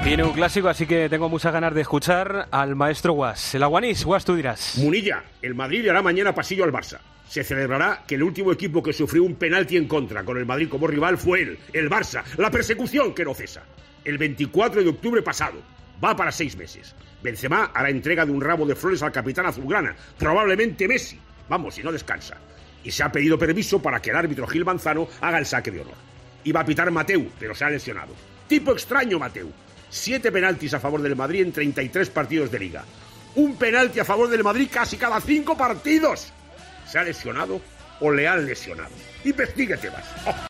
Viene un clásico, así que tengo muchas ganas de escuchar al maestro Guas. El Aguanís, Guas, tú dirás. Munilla, el Madrid le hará mañana pasillo al Barça. Se celebrará que el último equipo que sufrió un penalti en contra con el Madrid como rival fue él, el Barça. La persecución que no cesa. El 24 de octubre pasado. Va para 6 meses. Benzema hará entrega de un ramo de flores al capitán azulgrana, probablemente Messi. Vamos, si no descansa. Y se ha pedido permiso para que el árbitro Gil Manzano haga el saque de honor. Iba a pitar Mateu, pero se ha lesionado. Tipo extraño Mateu. 7 penaltis a favor del Madrid en 33 partidos de Liga. Un penalti a favor del Madrid casi cada 5 partidos. ¿Se ha lesionado o le han lesionado? Investíguete más.